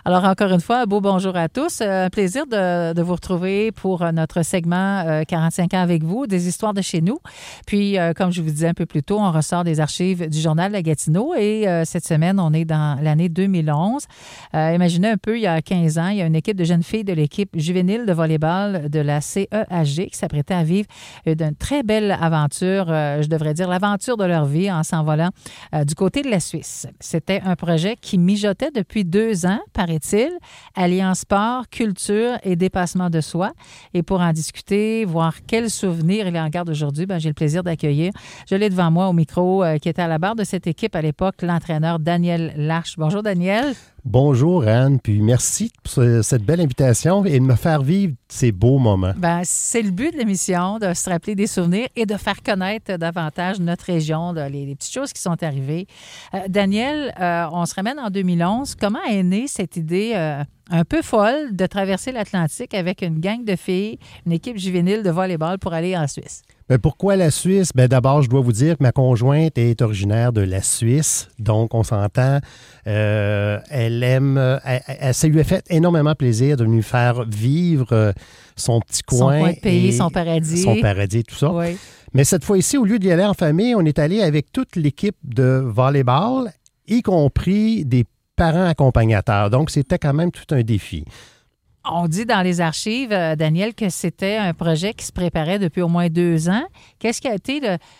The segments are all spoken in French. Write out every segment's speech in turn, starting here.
Alors, encore une fois, un beau bonjour à tous. Un plaisir de vous retrouver pour notre segment 45 ans avec vous, des histoires de chez nous. Puis, comme je vous disais un peu plus tôt, on ressort des archives du Journal de la Gatineau et cette semaine, on est dans l'année 2011. Imaginez un peu, il y a 15 ans, il y a une équipe de jeunes filles de l'équipe juvénile de volleyball de la CEHG qui s'apprêtait à vivre d'une très belle aventure, je devrais dire l'aventure de leur vie en s'envolant du côté de la Suisse. C'était un projet qui mijotait depuis 2 ans, paraît-il, alliant sport, culture et dépassement de soi. Et pour en discuter, voir quels souvenirs il en garde aujourd'hui, j'ai le plaisir d'accueillir, je l'ai devant moi au micro, qui était à la barre de cette équipe à l'époque, l'entraîneur Daniel Larche. Bonjour Daniel. Bonjour Anne, puis merci pour cette belle invitation et de me faire vivre ces beaux moments. C'est le but de l'émission, de se rappeler des souvenirs et de faire connaître davantage notre région, les petites choses qui sont arrivées. Daniel, on se ramène en 2011. Comment est née cette idée un peu folle de traverser l'Atlantique avec une gang de filles, une équipe juvénile de volleyball pour aller en Suisse? Pourquoi la Suisse? D'abord, je dois vous dire que ma conjointe est originaire de la Suisse, donc on s'entend. Elle aime, ça lui a fait énormément plaisir de nous faire vivre son petit coin. Son coin de pays, son paradis. Son paradis, tout ça. Oui. Mais cette fois-ci, au lieu d'y aller en famille, on est allé avec toute l'équipe de volleyball, y compris des parents accompagnateurs. Donc, c'était quand même tout un défi. On dit dans les archives, Daniel, que c'était un projet qui se préparait depuis au moins 2 ans. Qu'est-ce qui a été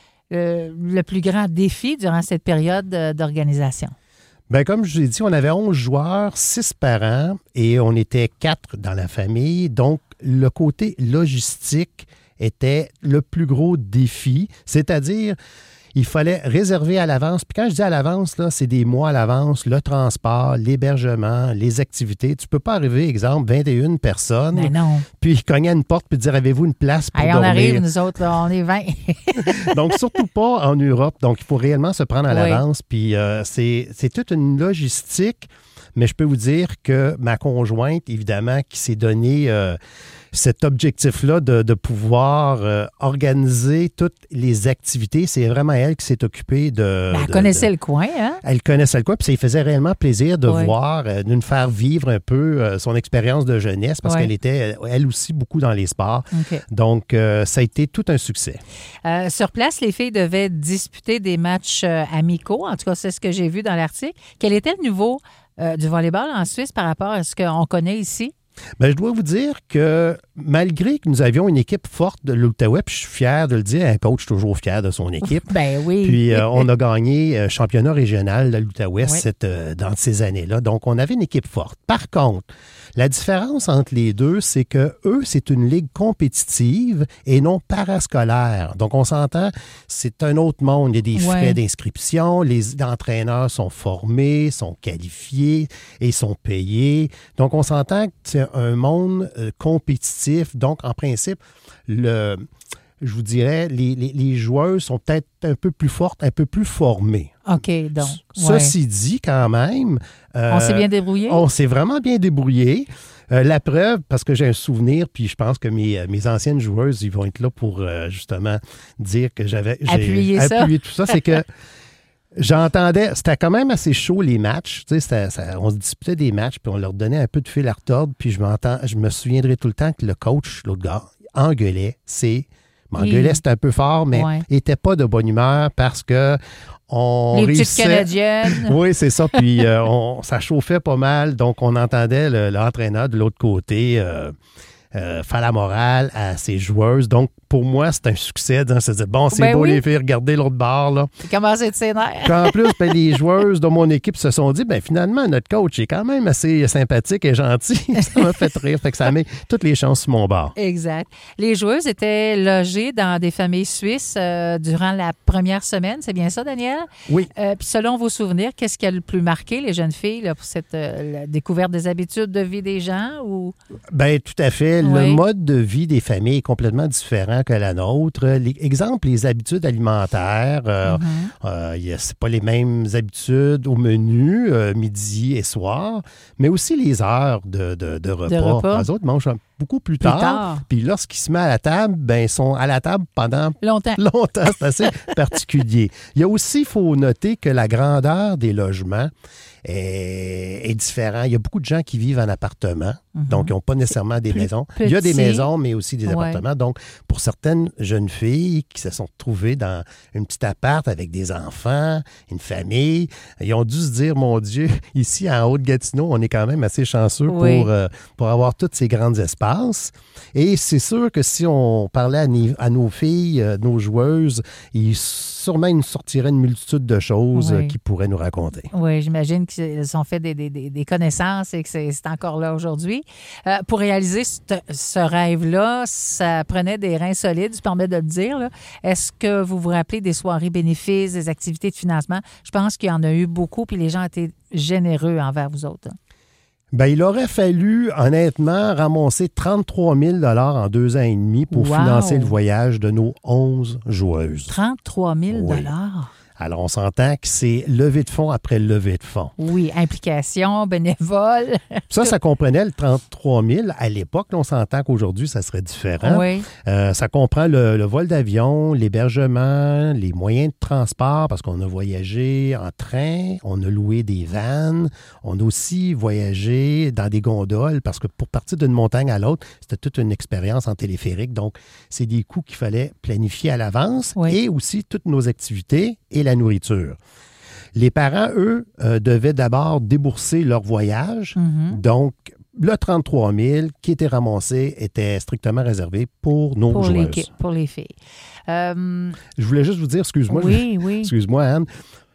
le plus grand défi durant cette période d'organisation? Comme je vous ai dit, on avait 11 joueurs, 6 parents et on était 4 dans la famille. Donc, le côté logistique était le plus gros défi, c'est-à-dire il fallait réserver à l'avance. Puis quand je dis à l'avance, là, c'est des mois à l'avance, le transport, l'hébergement, les activités. Tu ne peux pas arriver, exemple, 21 personnes, mais non. Puis cogner à une porte puis dire, avez-vous une place pour dormir? On arrive, nous autres, là, on est 20. Donc, surtout pas en Europe. Donc, il faut réellement se prendre à l'avance. Puis c'est toute une logistique. Mais je peux vous dire que ma conjointe, évidemment, qui s'est donné cet objectif-là de pouvoir organiser toutes les activités, c'est vraiment elle qui s'est occupée de... Elle connaissait le coin, hein? Elle connaissait le coin, puis ça lui faisait réellement plaisir de voir, de nous faire vivre un peu son expérience de jeunesse, parce qu'elle était, elle aussi, beaucoup dans les sports. Okay. Donc, ça a été tout un succès. Sur place, les filles devaient disputer des matchs amicaux. En tout cas, c'est ce que j'ai vu dans l'article. Quel était le niveau du volleyball en Suisse par rapport à ce qu'on connaît ici? Je dois vous dire que malgré que nous avions une équipe forte de l'Outaouais, puis je suis fier de le dire, un coach toujours fier de son équipe. Oui. Puis on a gagné championnat régional de l'Outaouais dans ces années-là. Donc, on avait une équipe forte. Par contre, la différence entre les deux, c'est que eux, c'est une ligue compétitive et non parascolaire. Donc, on s'entend, c'est un autre monde. Il y a des frais d'inscription, les entraîneurs sont formés, sont qualifiés et sont payés. Donc, on s'entend que c'est un monde compétitif. Donc, en principe, je vous dirais, les joueuses sont peut-être un peu plus fortes, un peu plus formées. OK, donc. Ceci dit, quand même... on s'est bien débrouillé? On s'est vraiment bien débrouillé. La preuve, parce que j'ai un souvenir, puis je pense que mes anciennes joueuses, ils vont être là pour justement dire que j'ai appuyé tout ça, c'est que j'entendais, c'était quand même assez chaud les matchs. Tu sais, on se disputait des matchs, puis on leur donnait un peu de fil à retordre, puis je me souviendrai tout le temps que le coach, l'autre gars, engueulait. M'engueulait, c'était un peu fort, mais n'était pas de bonne humeur parce que les petites Canadiennes. Oui, c'est ça. Puis ça chauffait pas mal, donc on entendait l'entraîneur de l'autre côté faire la morale à ses joueuses. Donc, pour moi, c'est un succès. On se dit, bon, c'est beau les filles, regardez l'autre bord. Là. C'est commencé de ses nerfs. En plus, les joueuses de mon équipe se sont dit, finalement, notre coach est quand même assez sympathique et gentil. Ça m'a fait rire. Fait que ça met toutes les chances sur mon bord. Exact. Les joueuses étaient logées dans des familles suisses durant la première semaine. C'est bien ça, Daniel? Oui. Puis selon vos souvenirs, qu'est-ce qui a le plus marqué les jeunes filles là, pour cette découverte des habitudes de vie des gens? Ou... Tout à fait. Le mode de vie des familles est complètement différent que la nôtre. Exemple, les habitudes alimentaires. C'est pas les mêmes habitudes au menu, midi et soir, mais aussi les heures de repas. Les autres mangent beaucoup plus tard. Puis lorsqu'ils se mettent à la table, ils sont à la table pendant longtemps. C'est assez particulier. Il y a aussi, il faut noter que la grandeur des logements est différent. Il y a beaucoup de gens qui vivent en appartement, donc ils n'ont pas nécessairement des maisons. Petit. Il y a des maisons, mais aussi des Ouais. appartements. Donc, pour certaines jeunes filles qui se sont trouvées dans une petite appart avec des enfants, une famille, ils ont dû se dire, mon Dieu, ici en Haute-Gatineau, on est quand même assez chanceux Oui. pour avoir tous ces grands espaces. Et c'est sûr que si on parlait à nos filles, nos joueuses, sûrement ils nous sortiraient une multitude de choses Oui. qu'ils pourraient nous raconter. Oui, j'imagine qu'ils ont fait des connaissances et que c'est encore là aujourd'hui. Pour réaliser ce rêve-là, ça prenait des reins solides, je permets de le dire. Là. Est-ce que vous vous rappelez des soirées bénéfices, des activités de financement? Je pense qu'il y en a eu beaucoup, puis les gens étaient généreux envers vous autres. Bien, il aurait fallu, honnêtement, ramasser 33 000 en 2 ans et demi pour Wow. financer le voyage de nos 11 joueuses. 33 000 Oui. Alors, on s'entend que c'est levée de fonds après levée de fonds. Oui, implication, bénévole. Ça comprenait le 33 000 à l'époque. On s'entend qu'aujourd'hui, ça serait différent. Oui. Ça comprend le vol d'avion, l'hébergement, les moyens de transport, parce qu'on a voyagé en train, on a loué des vannes, on a aussi voyagé dans des gondoles, parce que pour partir d'une montagne à l'autre, c'était toute une expérience en téléphérique. Donc, c'est des coûts qu'il fallait planifier à l'avance Oui. et aussi toutes nos activités et la nourriture. Les parents, eux, devaient d'abord débourser leur voyage. Donc, le 33 000 qui était ramassé était strictement réservé pour nos joueuses. Pour les filles. Je voulais juste vous dire, excuse-moi, Oui. excuse-moi Anne,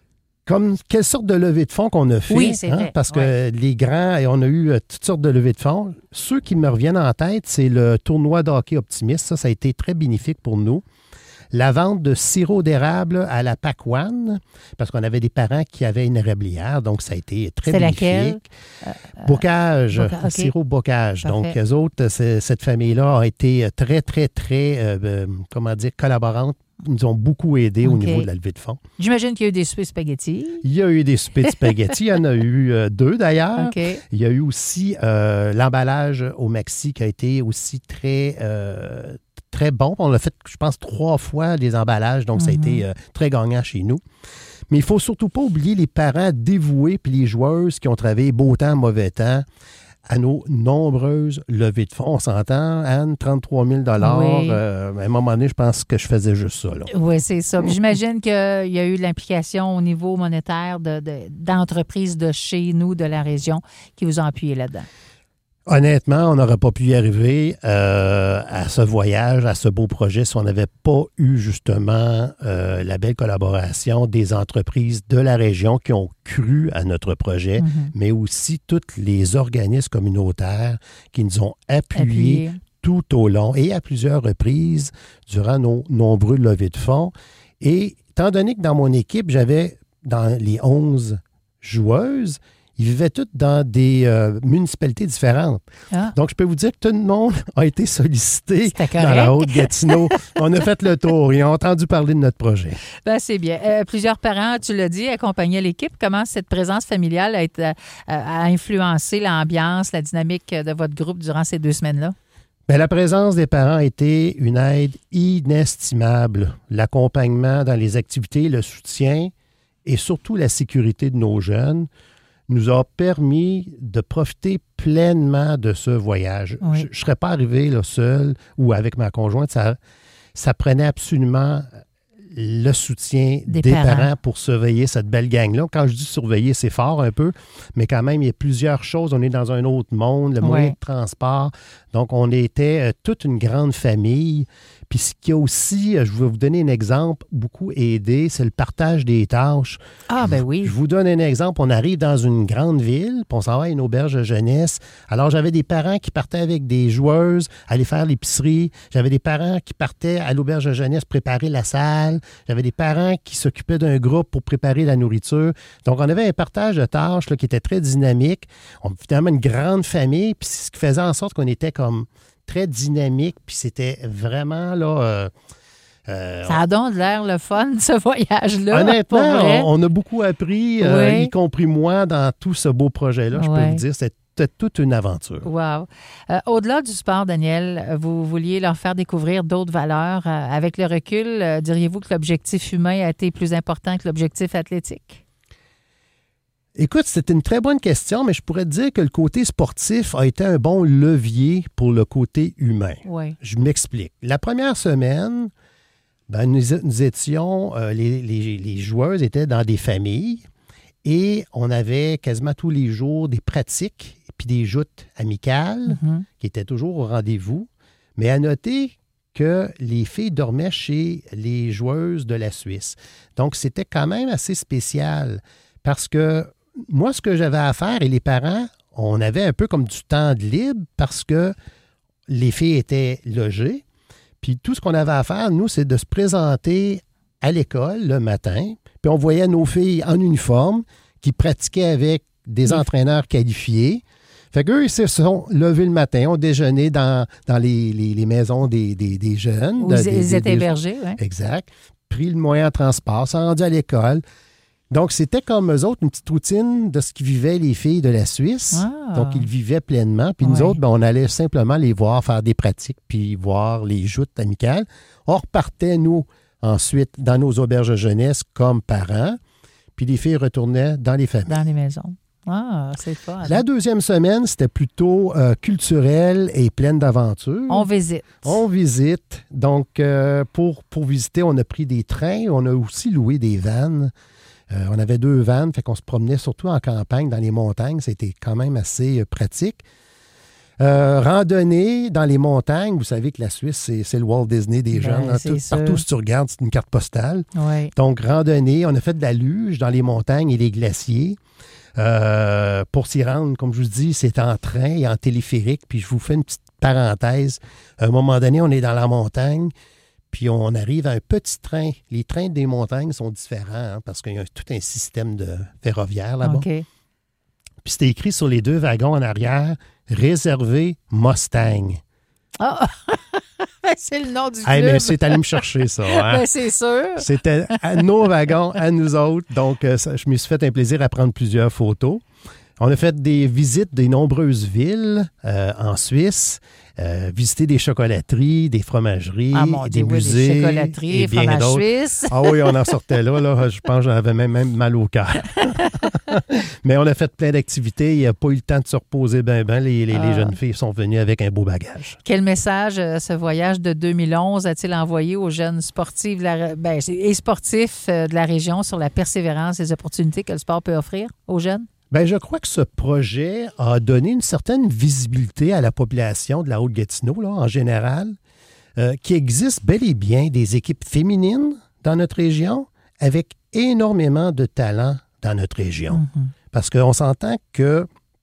quelle sorte de levée de fonds qu'on a fait, Oui, c'est vrai. parce que les grands, et on a eu toutes sortes de levées de fonds. Ceux qui me reviennent en tête, c'est le tournoi de hockey optimiste. Ça a été très bénéfique pour nous. La vente de sirop d'érable à la Pacouane, parce qu'on avait des parents qui avaient une érablière, donc ça a été très bénéfique. Laquelle? Bocage, OK. sirop bocage. Parfait. Donc, eux autres, cette famille-là a été très, très, très, collaborante. Ils nous ont beaucoup aidés au OK. niveau de la levée de fonds. J'imagine qu'il y a eu des soupers spaghettis. Il y a eu des soupers de spaghettis. Il y en a eu 2 d'ailleurs. OK. Il y a eu aussi l'emballage au Maxi qui a été aussi très, très bon. On a fait, je pense, 3 fois les emballages, donc ça a été très gagnant chez nous. Mais il ne faut surtout pas oublier les parents dévoués puis les joueuses qui ont travaillé beau temps, mauvais temps à nos nombreuses levées de fonds. On s'entend, Anne, 33 000 Oui. à un moment donné, je pense que je faisais juste ça. Là. Oui, c'est ça. Puis j'imagine qu'il y a eu de l'implication au niveau monétaire d'entreprises de chez nous, de la région, qui vous ont appuyé là-dedans. Honnêtement, on n'aurait pas pu y arriver à ce voyage, à ce beau projet, si on n'avait pas eu justement la belle collaboration des entreprises de la région qui ont cru à notre projet, mais aussi tous les organismes communautaires qui nous ont appuyés tout au long et à plusieurs reprises durant nos nombreux levées de fonds. Et étant donné que dans mon équipe, j'avais dans les 11 joueuses, ils vivaient toutes dans des municipalités différentes. Ah. Donc, je peux vous dire que tout le monde a été sollicité C'était correct. dans la Haute-Gatineau. On a fait le tour. Ils ont entendu parler de notre projet. Ben, c'est bien. Plusieurs parents, tu l'as dit, accompagnaient l'équipe. Comment cette présence familiale a influencé l'ambiance, la dynamique de votre groupe durant ces 2 semaines-là? Bien, la présence des parents a été une aide inestimable. L'accompagnement dans les activités, le soutien et surtout la sécurité de nos jeunes nous a permis de profiter pleinement de ce voyage. Oui. Je ne serais pas arrivé là, seul ou avec ma conjointe. Ça prenait absolument le soutien des parents pour surveiller cette belle gang-là. Quand je dis surveiller, c'est fort un peu, mais quand même, il y a plusieurs choses. On est dans un autre monde, le moyen de transport. Donc, on était toute une grande famille. Puis ce qui a aussi, je vais vous donner un exemple, beaucoup aidé, c'est le partage des tâches. Ah, ben oui. Je vous donne un exemple. On arrive dans une grande ville, puis on s'en va à une auberge de jeunesse. Alors, j'avais des parents qui partaient avec des joueuses aller faire l'épicerie. J'avais des parents qui partaient à l'auberge de jeunesse préparer la salle. J'avais des parents qui s'occupaient d'un groupe pour préparer la nourriture. Donc, on avait un partage de tâches là, qui était très dynamique. On avait finalement une grande famille, puis c'est ce qui faisait en sorte qu'on était comme très dynamique, puis c'était vraiment là... ça a donc l'air le fun, ce voyage-là. Honnêtement, on a beaucoup appris, Oui. y compris moi, dans tout ce beau projet-là. Je peux Oui. vous dire, c'était toute une aventure. Wow. Au-delà du sport, Daniel, vous vouliez leur faire découvrir d'autres valeurs. Avec le recul, diriez-vous que l'objectif humain a été plus important que l'objectif athlétique? Écoute, c'est une très bonne question, mais je pourrais te dire que le côté sportif a été un bon levier pour le côté humain. Oui. Je m'explique. La première semaine, nous étions, les joueuses étaient dans des familles et on avait quasiment tous les jours des pratiques puis des joutes amicales qui étaient toujours au rendez-vous. Mais à noter que les filles dormaient chez les joueuses de la Suisse. Donc, c'était quand même assez spécial parce que moi, ce que j'avais à faire et les parents, on avait un peu comme du temps de libre parce que les filles étaient logées. Puis tout ce qu'on avait à faire, nous, c'est de se présenter à l'école le matin. Puis on voyait nos filles en uniforme qui pratiquaient avec des entraîneurs qualifiés. Fait qu'eux, ils se sont levés le matin, ont déjeuné dans les maisons des jeunes. Où ils étaient hébergés, oui. Exact. Pris le moyen de transport, sont rendus à l'école. Donc, c'était comme eux autres, une petite routine de ce qu'ils vivaient les filles de la Suisse. Ah. Donc, ils vivaient pleinement. Puis nous autres, on allait simplement les voir faire des pratiques puis voir les joutes amicales. On repartait, nous, ensuite, dans nos auberges de jeunesse comme parents. Puis les filles retournaient dans les familles. Dans les maisons. Ah, c'est fun. La deuxième semaine, c'était plutôt culturel et pleine d'aventures. On visite. On visite. Donc, pour visiter, on a pris des trains. On a aussi loué des vannes. On avait 2 vannes, fait qu'on se promenait surtout en campagne, dans les montagnes. C'était quand même assez pratique. Randonnée dans les montagnes. Vous savez que la Suisse, c'est le Walt Disney des gens. Partout où tu regardes, c'est une carte postale. Oui. Donc, randonnée. On a fait de la luge dans les montagnes et les glaciers. Pour s'y rendre, comme je vous dis, c'est en train et en téléphérique. Puis je vous fais une petite parenthèse. À un moment donné, on est dans la montagne. Puis on arrive à un petit train. Les trains des montagnes sont différents parce qu'il y a tout un système de ferroviaire là-bas. OK. Puis c'était écrit sur les 2 wagons en arrière, réservé Mustang. Ah! C'est le nom du club. Mais c'est allé me chercher, ça. Hein? Ben, c'est sûr. C'était à nos wagons, à nous autres. Donc, je me suis fait un plaisir à prendre plusieurs photos. On a fait des visites des nombreuses villes en Suisse, visiter des chocolateries, des fromageries, des musées. Des chocolateries, et bien fromage d'autres. suisse. Ah oui, on en sortait là. Je pense que j'avais même mal au cœur. Mais on a fait plein d'activités. Il n'y a pas eu le temps de se reposer bien. Les jeunes filles sont venues avec un beau bagage. Quel message ce voyage de 2011 a-t-il envoyé aux jeunes sportifs et sportifs de la région sur la persévérance et les opportunités que le sport peut offrir aux jeunes? Bien, je crois que ce projet a donné une certaine visibilité à la population de la Haute-Gatineau, là, en général, qu'il existe bel et bien des équipes féminines dans notre région avec énormément de talent dans notre région. Mm-hmm. Parce qu'on s'entend que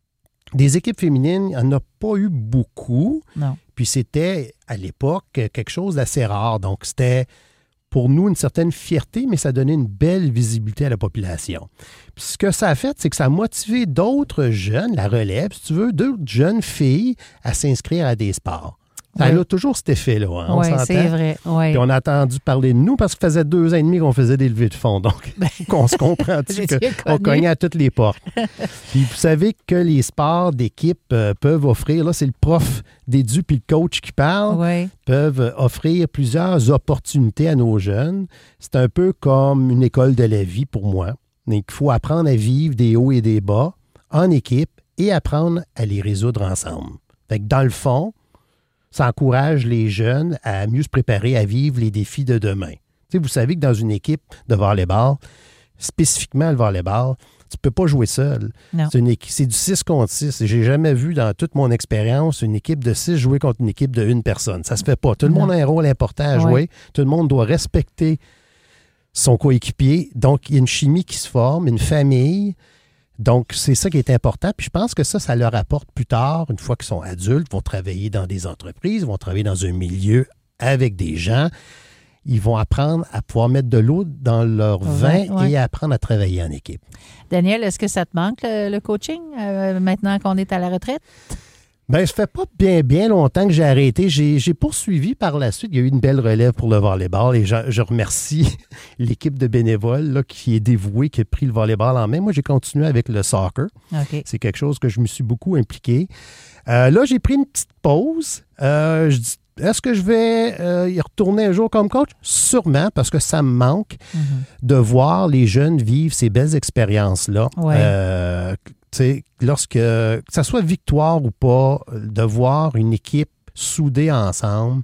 des équipes féminines, il n'y en a pas eu beaucoup. Non. Puis c'était, à l'époque, quelque chose d'assez rare. Donc, c'était pour nous une certaine fierté, mais ça donnait une belle visibilité à la population. Puis ce que ça a fait, c'est que ça a motivé d'autres jeunes, la relève, si tu veux, d'autres jeunes filles à s'inscrire à des sports. Ça a toujours cet effet-là, hein, oui, c'est vrai. Oui. Puis on a entendu parler de nous parce que ça faisait 2 ans et demi qu'on faisait des levées de fonds. Donc, on se comprend-tu qu'on cognait à toutes les portes. Puis vous savez que les sports d'équipe peuvent offrir, là, c'est le prof d'édu puis le coach qui parle, peuvent offrir plusieurs opportunités à nos jeunes. C'est un peu comme une école de la vie pour moi. Donc, il faut apprendre à vivre des hauts et des bas en équipe et apprendre à les résoudre ensemble. Fait que dans le fond, ça encourage les jeunes à mieux se préparer à vivre les défis de demain. Tu sais, vous savez que dans une équipe de volleyball, spécifiquement le volleyball, tu ne peux pas jouer seul. Non. C'est du 6 contre 6. J'ai jamais vu dans toute mon expérience une équipe de 6 jouer contre une équipe de 1 personne. Ça se fait pas. Tout le monde a un rôle important à jouer. Tout le monde doit respecter son coéquipier. Donc, il y a une chimie qui se forme, une famille. Donc, c'est ça qui est important. Puis je pense que ça leur apporte plus tard, une fois qu'ils sont adultes, vont travailler dans des entreprises, vont travailler dans un milieu avec des gens. Ils vont apprendre à pouvoir mettre de l'eau dans leur vin et apprendre à travailler en équipe. Daniel, est-ce que ça te manque le coaching maintenant qu'on est à la retraite? Bien, ça fait pas bien longtemps que j'ai arrêté. J'ai poursuivi par la suite. Il y a eu une belle relève pour le volleyball et je remercie l'équipe de bénévoles là, qui est dévouée, qui a pris le volleyball en main. Moi, j'ai continué avec le soccer. Okay. C'est quelque chose que je me suis beaucoup impliqué. Là, j'ai pris une petite pause. Je dis Est-ce que je vais y retourner un jour comme coach? Sûrement, parce que ça me manque de voir les jeunes vivre ces belles expériences-là. Ouais. Que ça soit victoire ou pas, de voir une équipe soudée ensemble,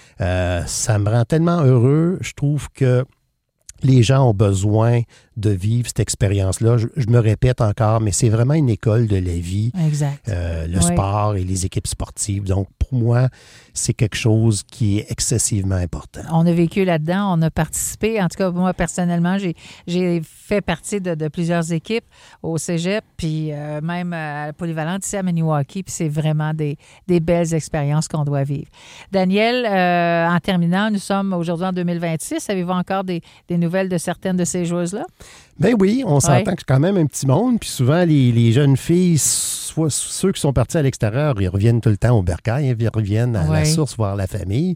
ça me rend tellement heureux. Je trouve que les gens ont besoin de vivre cette expérience-là. Je me répète encore, mais c'est vraiment une école de la vie. Exact. Le sport et les équipes sportives. Donc, pour moi, c'est quelque chose qui est excessivement important. On a vécu là-dedans, on a participé. En tout cas, moi, personnellement, j'ai fait partie de plusieurs équipes au cégep, puis même à la polyvalente ici à Maniwaki, puis c'est vraiment des belles expériences qu'on doit vivre. Daniel, en terminant, nous sommes aujourd'hui en 2026. Avez-vous encore des nouvelles de certaines de ces joueuses-là? Ben oui, on s'entend que c'est quand même un petit monde. Puis souvent, les jeunes filles, soit ceux qui sont partis à l'extérieur, ils reviennent tout le temps au bercail, ils reviennent à la source voir la famille.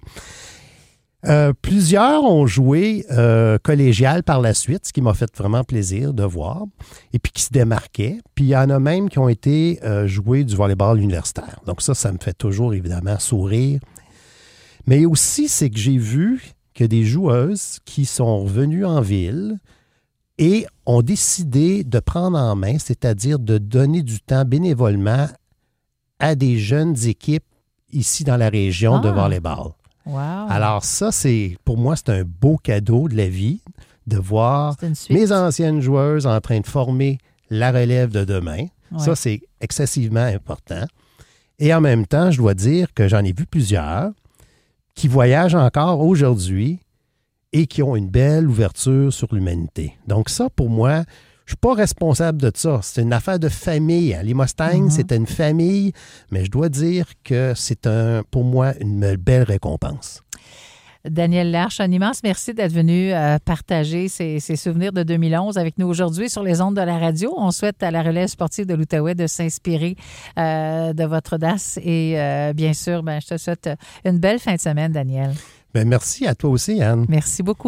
Plusieurs ont joué collégial par la suite, ce qui m'a fait vraiment plaisir de voir, et puis qui se démarquaient. Puis il y en a même qui ont été joués du volleyball universitaire. Donc ça me fait toujours évidemment sourire. Mais aussi, c'est que j'ai vu qu'il y a des joueuses qui sont revenues en ville et ont décidé de prendre en main, c'est-à-dire de donner du temps bénévolement à des jeunes équipes ici dans la région de volleyball. Wow. Alors ça, pour moi, c'est un beau cadeau de la vie de voir mes anciennes joueuses en train de former la relève de demain. Ouais. Ça, c'est excessivement important. Et en même temps, je dois dire que j'en ai vu plusieurs qui voyagent encore aujourd'hui et qui ont une belle ouverture sur l'humanité. Donc ça, pour moi, je ne suis pas responsable de ça. C'est une affaire de famille. Les Mustangs, c'était une famille, mais je dois dire que c'est pour moi une belle récompense. Daniel Larche, un immense merci d'être venu partager ces souvenirs de 2011 avec nous aujourd'hui sur les ondes de la radio. On souhaite à la relève sportive de l'Outaouais de s'inspirer de votre audace et bien sûr, je te souhaite une belle fin de semaine, Daniel. Merci à toi aussi, Anne. Merci beaucoup.